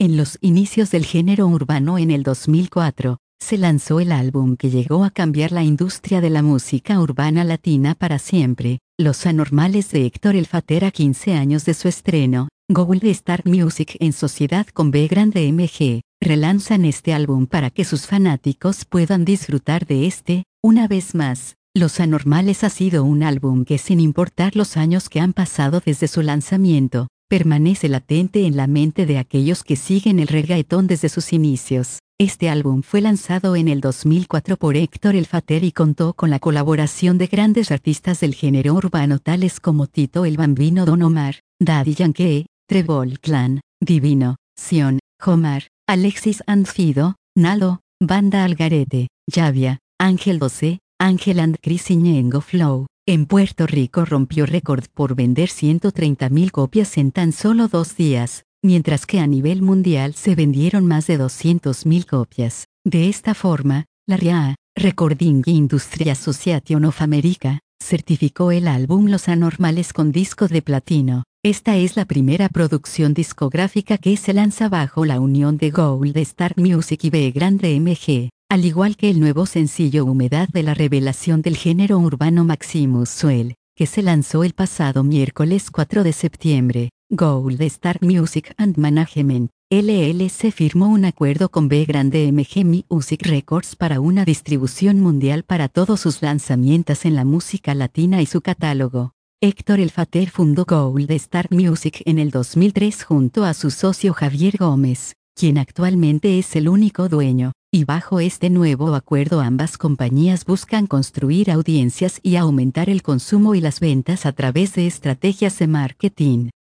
En los inicios del género urbano en el 2004, se lanzó el álbum que llegó a cambiar la industria de la música urbana latina para siempre, Los Anormales de Héctor El Father. A 15 años de su estreno, Gold Star Music en sociedad con B Grande MG, relanzan este álbum para que sus fanáticos puedan disfrutar de este, una vez más. Los Anormales ha sido un álbum que, sin importar los años que han pasado desde su lanzamiento, permanece latente en la mente de aquellos que siguen el reggaetón desde sus inicios. Este álbum fue lanzado en el 2004 por Héctor El Father y contó con la colaboración de grandes artistas del género urbano tales como Tito el Bambino, Don Omar, Daddy Yankee, Trevor Clan, Divino, Sion, Omar, Alexis and Fido, Nalo, Banda Algarete, Llavia, Ángel 12, Ángel and Chris y Ñengo Flow. En Puerto Rico rompió récord por vender 130.000 copias en tan solo 2 días, mientras que a nivel mundial se vendieron más de 200.000 copias. De esta forma, la RIAA, Recording Industry Association of America, certificó el álbum Los Anormales con disco de platino. Esta es la primera producción discográfica que se lanza bajo la unión de Gold Star Music y B Grande MG. Al igual que el nuevo sencillo Humedad de la revelación del género urbano Maximus Swell, que se lanzó el pasado miércoles 4 de septiembre, Gold Star Music and Management, LLC firmó un acuerdo con B Grande MG Music Records para una distribución mundial para todos sus lanzamientos en la música latina y su catálogo. Héctor El Father fundó Gold Star Music en el 2003 junto a su socio Javier Gómez, quien actualmente es el único dueño. Y bajo este nuevo acuerdo ambas compañías buscan construir audiencias y aumentar el consumo y las ventas a través de estrategias de marketing.